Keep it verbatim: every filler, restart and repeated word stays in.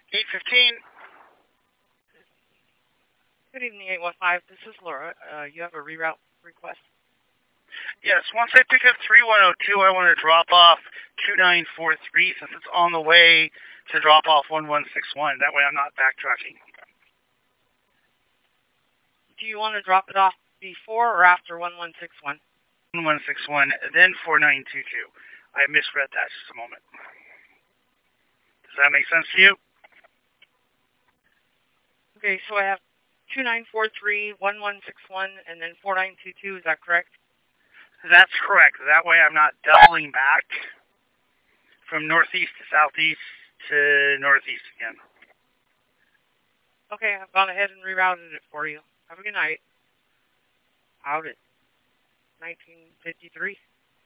eight fifteen. Good evening, eight one five. This is Laura. Uh, you have a reroute request? Yes, once I pick up three one oh two, I want to drop off two nine four three since it's on the way to drop off one one six one. That way I'm not backtracking. Do you want to drop it off before or after one one six one? one one six one, then four nine two two. I misread that just a moment. Does that make sense to you? Okay, so I have two nine four three, one one six one, and then four nine two two. Is that correct? That's correct. That way I'm not doubling back from northeast to southeast to northeast again. Okay, I've gone ahead and rerouted it for you. Have a good night. Out at nineteen fifty-three.